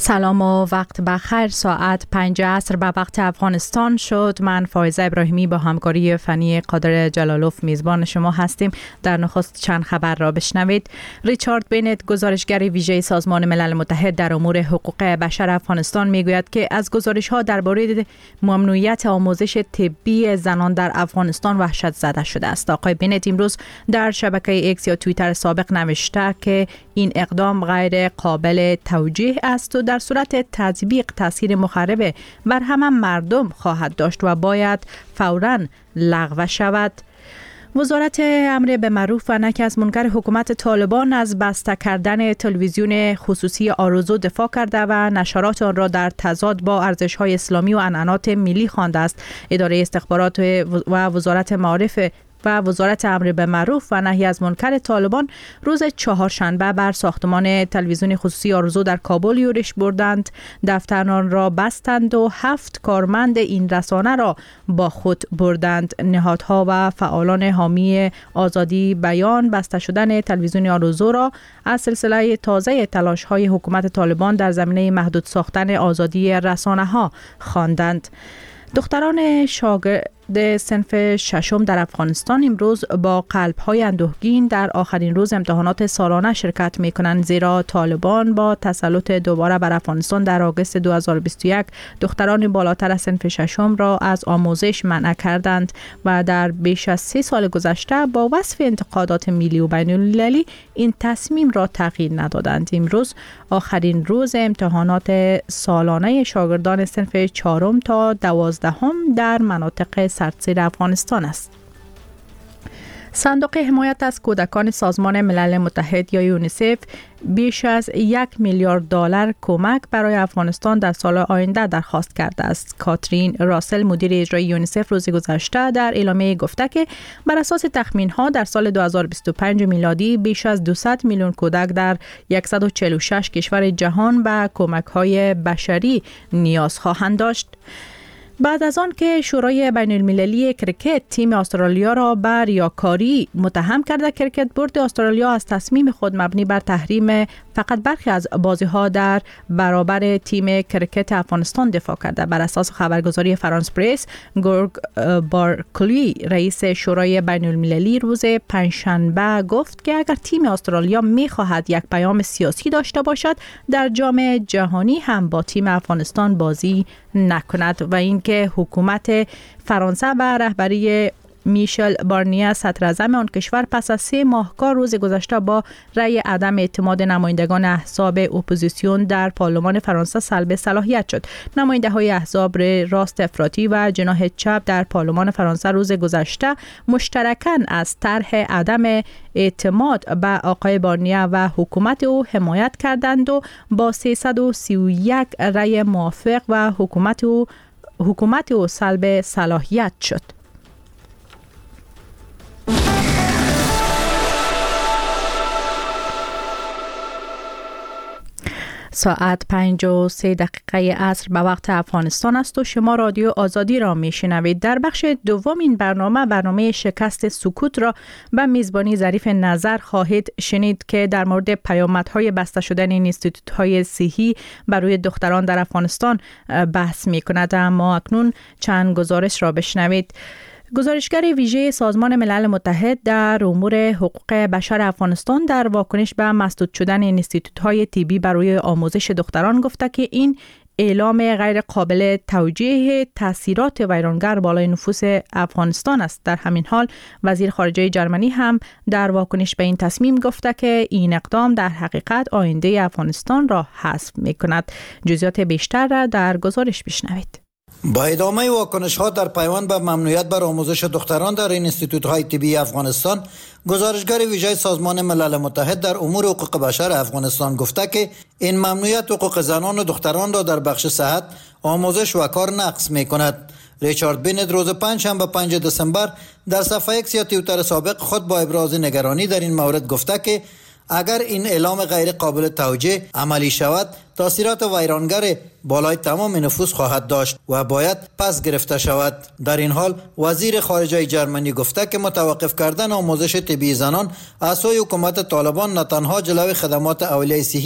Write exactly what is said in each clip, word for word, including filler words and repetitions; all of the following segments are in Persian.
سلام و وقت بخیر. ساعت پنج عصر به وقت افغانستان شد. من فایزه ابراهیمی با همکاری فنی قادر جلالوف میزبان شما هستیم. در نخست چند خبر را بشنوید. ریچارد بینت، گزارشگر ویژه سازمان ملل متحد در امور حقوق بشر افغانستان، میگوید که از گزارش‌ها درباره ممنوعیت آموزش طبی زنان در افغانستان وحشت زده شده است. آقای بینت امروز در شبکه ایکس یا توییتر سابق نوشته که این اقدام غیر قابل توجیه است و در صورت تطبیق تاثیر مخرب بر همه مردم خواهد داشت و باید فوراً لغو شود. وزارت امر به معروف و نهی از منکر حکومت طالبان از بسته کردن تلویزیون خصوصی آرزو دفاع کرده و نشرات آن را در تضاد با ارزش‌های اسلامی و عنعنات ملی خوانده است. اداره استخبارات و وزارت معارف و وزارت امر به معروف و نهی از منکر طالبان روز چهارشنبه بر ساختمان تلویزیون خصوصی آرزو در کابل یورش بردند، دفتر آن را بستند و هفت کارمند این رسانه را با خود بردند. نهادها و فعالان حامی آزادی بیان بسته شدن تلویزیون آرزو را از سلسله تازه تلاش‌های حکومت طالبان در زمینه محدود ساختن آزادی رسانه‌ها خواندند. دختران شاگرد صنف ششم در افغانستان امروز با قلب‌های اندوهگین در آخرین روز امتحانات سالانه شرکت می‌کنند، زیرا طالبان با تسلط دوباره بر افغانستان در آگوست دو هزار و بیست و یک دختران بالاتر از صنف ششم را از آموزش منع کردند و در بیش از سه سال گذشته با وصف انتقادات ملی و بین‌المللی این تصمیم را تغییر ندادند. امروز آخرین روز امتحانات سالانه شاگردان صنف چهارم تا دوازدهم در مناطق سرتسیر افغانستان است. صندوق حمایت از کودکان سازمان ملل متحد یا یونیسف بیش از یک میلیارد دلار کمک برای افغانستان در سال آینده درخواست کرده است. کاترین راسل، مدیر اجرایی یونیسف، روز گذشته در اعلامیه گفته که بر اساس تخمین‌ها در سال دو هزار و بیست و پنج میلادی بیش از دویست میلیون کودک در صد و چهل و شش کشور جهان به کمک‌های بشری نیاز خواهند داشت. بعد از آن که شورای بین المللی کرکت تیم استرالیا را بر ریاکاری متهم کرده، کرکت بورد استرالیا از تصمیم خود مبنی بر تحریم فقط برخی از بازی‌ها در برابر تیم کرکت افغانستان دفاع کرده. بر اساس خبرگزاری فرانس پرس، گورگ بارکلی، رئیس شورای بین المللی، روز پنجشنبه گفت که اگر تیم استرالیا می‌خواهد یک پیام سیاسی داشته باشد، در جام جهانی هم با تیم افغانستان بازی نکند و اینکه حکومت فرانسه به رهبری میشل بارنیه صدراعظم آن کشور پس از سه ماه کار روز گذشته با رأی عدم اعتماد نمایندگان احزاب اپوزیسیون در پارلمان فرانسه سلب صلاحیت شد. نماینده های احزاب راست افراطی و جناح چپ در پارلمان فرانسه روز گذشته مشترکاً از طرح عدم اعتماد به آقای بارنیه و حکومت او حمایت کردند و با سیصد و سی و یک رأی موافق و حکومت او حکومت او سلب صلاحیت شد. ساعت پنج و سه دقیقه عصر به وقت افغانستان است و شما رادیو آزادی را میشنوید. در بخش دوم این برنامه برنامه شکست سکوت را به میزبانی ظریف نظر خواهید شنید که در مورد پیامدهای بسته شدن اینستیتوت‌های صحی برای دختران در افغانستان بحث می‌کند. اما اکنون چند گزارش را بشنوید. گزارشگر ویژه سازمان ملل متحد در امور حقوق بشر افغانستان در واکنش به مسدود شدن اینستیتوت‌های طبی برای آموزش دختران گفته که این اعلام غیر قابل توجیه تاثیرات ویرانگر بالای نفوس افغانستان است. در همین حال وزیر خارجه جرمنی هم در واکنش به این تصمیم گفته که این اقدام در حقیقت آینده افغانستان را حذف می‌کند. جزئیات بیشتر را در گزارش بشنوید. با ادامه واکنش‌ها در پیوند به ممنوعیت بر آموزش دختران در اینستیتوت‌های طبی افغانستان، گزارشگر ویژه سازمان ملل متحد در امور حقوق بشر افغانستان گفته که این ممنوعیت حقوق زنان و دختران را در بخش صحت، آموزش و کار نقض می‌کند. ریچارد بینت روز پنجشنبه پنج دسامبر در صفحه ایکس یا توییتر سابق خود با ابراز نگرانی در این مورد گفته که اگر این اعلام غیر قابل توجیه عملی شود، تاثیرات ویرانگر بالای تمام نفوس خواهد داشت و باید پس گرفته شود. در این حال وزیر خارجه جرمنی گفته که متوقف کردن آموزش طبی زنان از سوی حکومت طالبان نه تنها جلوی خدمات اولیه صحی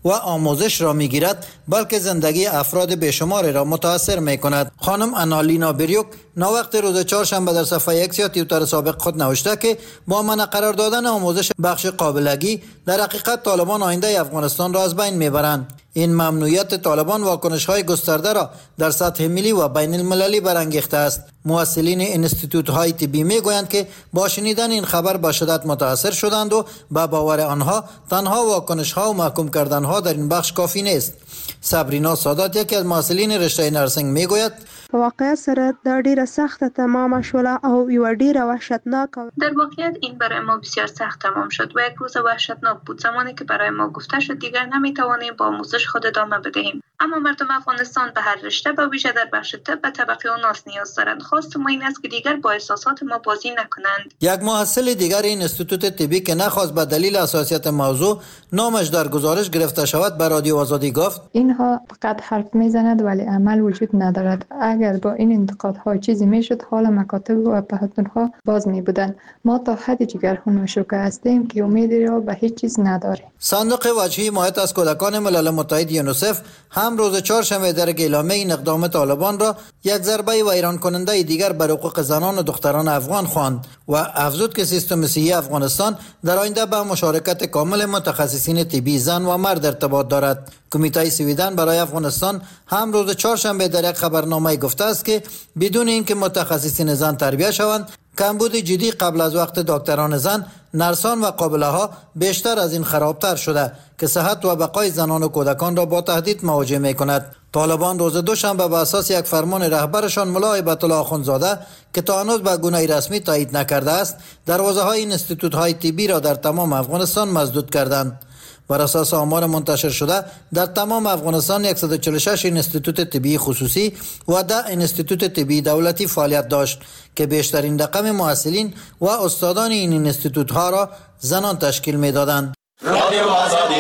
و آموزش را میگیرد، بلکه زندگی افراد بیشماری را متاثر میکند. خانم آنالینا بریوک ناوقت روز چهارشنبه در صفحه ایکس یا توییتر سابق خود نوشته که با منع قرار دادن آموزش بخش قابلگی در حقیقت طالبان آینده افغانستان را از بین میبرند. این ممنوعیت طالبان واکنش‌های گسترده را در سطح ملی و بین المللی برانگیخته است. مسئولین انستیتوت‌های طبی میگویند که با شنیدن این خبر به شدت متاثر شدند و به باور آنها تنها واکنش‌ها و محکوم کردن‌ها در این بخش کافی نیست. صبرینا سادات یکی از مسئولین رشته نرسنگ میگوید په واقعیت سره دا ډیره سخته تمام شوله او یو ډیره وحشتناک. در واقعیت این برای ما بسیار سخت تمام شد و یک روز وحشتناک بود، زمانی که برای ما گفته شد دیگر نمیتوانیم با آموزش خود ادامه بدهیم. اما مردم افغانستان به هر رشته و ویژه در بخش طب به طبقه اوناس نیاز دارند. خواست ما این است که دیگر با احساسات ما بازی نکنند. یک محصل دیگر این انستیتوت طبی که نخواست به دلیل حساسیت موضوع نامش در گزارش گرفته شود به رادیو آزادی گفت اینها فقط حرف میزند ولی عمل وجود ندارد. اگر با این انتقادها چیزی میشد حال مکاتب و پهتونها باز می بودند. ما تا حد جگرخون و شوکه هستیم که امیدی را به هیچ چیز نداریم. صندوق وجهی حمایت از کودکان ملل متحد یونیسف هم روز چهارشنبه در اعلامیه این اقدام طالبان را یک ضربه ویران کننده دیگر بر حقوق زنان و دختران افغان خواند و افزود که سیستم صحی افغانستان در آینده به مشارکت کامل متخصصین طبی زن و مرد ارتباط دارد. کمیته سویدن برای افغانستان هم روز چهارشنبه در یک خبرنامه گفته است که بدون اینکه متخصصین زن تربیت شوند، کمبود جدی قبل از وقت دکتران زن، نرسان و قابله ها بیشتر از این خرابتر شده که صحت و بقای زنان و کودکان را با تهدید مواجه می کند. طالبان روز دوشنبه به اساس یک فرمان رهبرشان ملا هیبت الله آخوندزاده که تا هنوز به گونه رسمی تایید نکرده است، دروازه های این انستیتوت های طبی را در تمام افغانستان مسدود کردند. بر اساس آمار منتشر شده در تمام افغانستان صد و چهل و شش انستیتوت طبی خصوصی و ده انستیتوت طبی دولتی فعالیت داشت که بیشترین رقم محصلین و استادان این انستیتوت ها را زنان تشکیل می دادند. رادیو آزادی.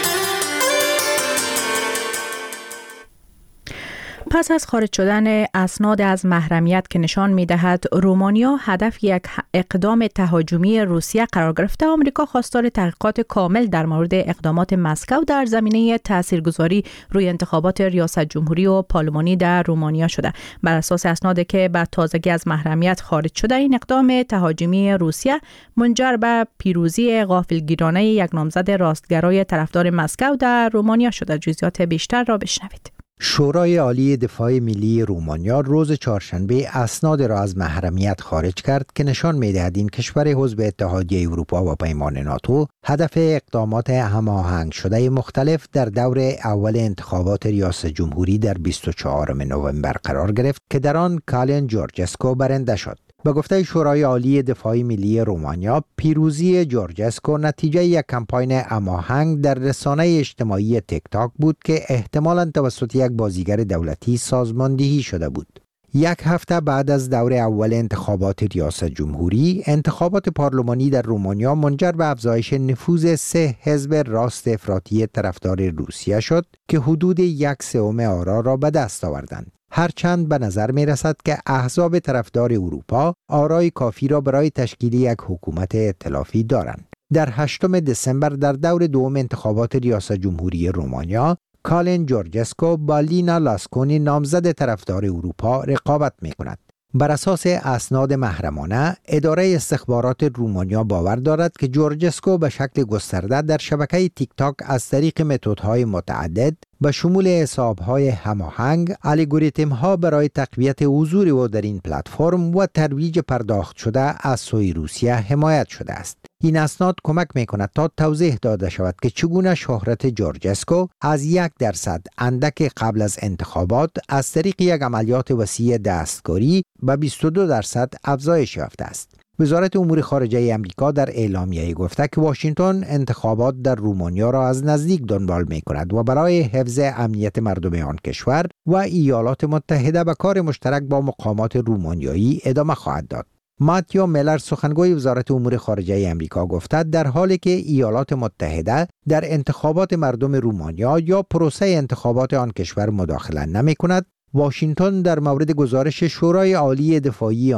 پس از خارج شدن اسناد از محرمیت که نشان می‌دهد رومانیا هدف یک اقدام تهاجمی روسیه قرار گرفته، آمریکا خواستار تحقیقات کامل در مورد اقدامات مسکو در زمینه تاثیرگذاری روی انتخابات ریاست جمهوری و پارلمانی در رومانیا شده. بر اساس اسنادی که بر تازگی از محرمیت خارج شده، این اقدام تهاجمی روسیه منجر به پیروزی غافلگیرانه یک نامزد راستگرای طرفدار مسکو در رومانیا شده. جزئیات بیشتر را بشنوید. شورای عالی دفاع ملی رومانیا روز چهارشنبه اسناد را از محرمیت خارج کرد که نشان می‌دهد این کشور عضو اتحادیه اروپا و پیمان ناتو هدف اقدامات هماهنگ شده مختلف در دور اول انتخابات ریاست جمهوری در بیست و چهارم نوامبر قرار گرفت که در آن کالین جورجسکو برنده شد. به گفته شورای عالی دفاع ملی رومانیا، پیروزی جورجسکو نتیجه یک کمپاین هماهنگ در رسانه اجتماعی تیک تاک بود که احتمالاً توسط یک بازیگر دولتی سازماندهی شده بود. یک هفته بعد از دور اول انتخابات ریاست جمهوری، انتخابات پارلمانی در رومانیا منجر به افزایش نفوذ سه حزب راست افراطی طرفدار روسیه شد که حدود یک سوم آرا را به دست آوردند. هرچند به نظر می رسد که احزاب طرفدار اروپا آرای کافی را برای تشکیل یک حکومت ائتلافی دارند. در هشتم دسامبر در دور دوم انتخابات ریاست جمهوری رومانیا، کالین جورجسکو با لینا لاسکونی نامزد طرفدار اروپا رقابت می کند. بر اساس اسناد محرمانه، اداره استخبارات رومانیا باور دارد که جورجسکو به شکل گسترده در شبکه تیک تاک از طریق متدهای متعدد به شمول حساب‌های هماهنگ، الگوریتم‌ها برای تقویت حضور او در این پلتفرم و ترویج پرداخت شده از سوی روسیه حمایت شده است. این اسناد کمک می‌کند تا توضیح داده شود که چگونه شهرت جورجسکو از یک درصد اندک قبل از انتخابات از طریق یک عملیات وسیع دستکاری به بیست و دو درصد افزایش یافته است. وزارت امور خارجه امریکا در اعلامیه گفته که واشنگتن انتخابات در رومانیا را از نزدیک دنبال می کند و برای حفظ امنیت مردم آن کشور و ایالات متحده به کار مشترک با مقامات رومانیایی ادامه خواهد داد. ماتیو میلر سخنگوی وزارت امور خارجه امریکا گفته در حالی که ایالات متحده در انتخابات مردم رومانیا یا پروسه انتخابات آن کشور مداخله نمی کند، واشنگتن در مورد گزارش شورای عالی دفاعی